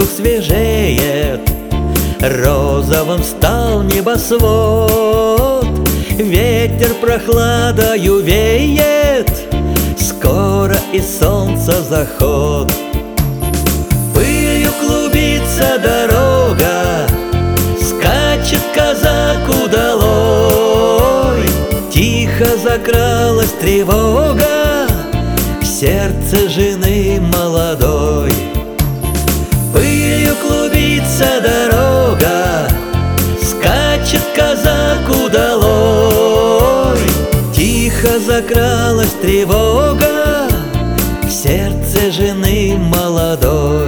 воздух свежеет, розовым стал небосвод, ветер прохладою веет, скоро и солнце заход. Пылью клубится дорога, скачет казак удалой, тихо закралась тревога в сердце жены молодой. Пылью клубится дорога, скачет казак удалой, тихо закралась тревога в сердце жены молодой.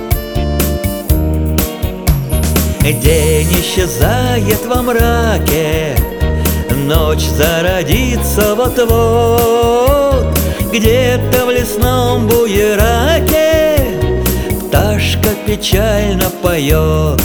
День исчезает во мраке, ночь зародится вот-вот, где-то в лесном буераке пташка печально поет.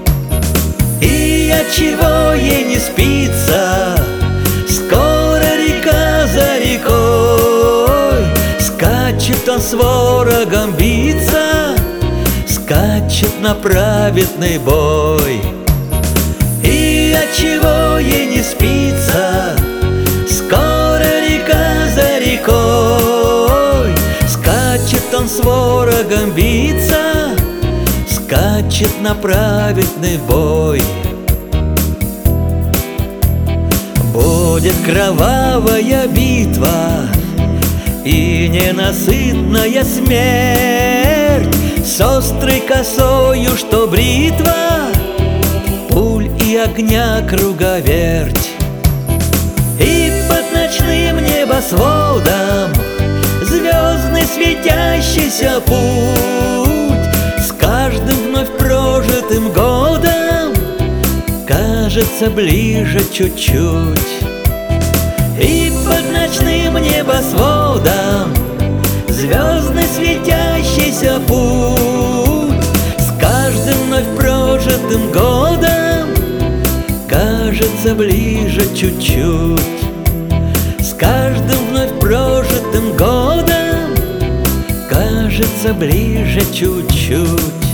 И отчего ей не спится, скоро река за рекой, скачет он с ворогом биться, скачет на праведный бой. И отчего ей не спится, скоро река за рекой, скачет он с ворогом биться, скачет на праведный бой. Будет кровавая битва и ненасытная смерть, с острой косою, что бритва, пуль и огня круговерть. И под ночным небосводом звездный светящийся путь, с каждым вновь прожитым годом кажется ближе чуть-чуть. И под ночным небосводом звездный светящийся путь, с каждым вновь прожитым годом кажется ближе чуть-чуть. С каждым вновь прожитым годом кажется ближе чуть-чуть.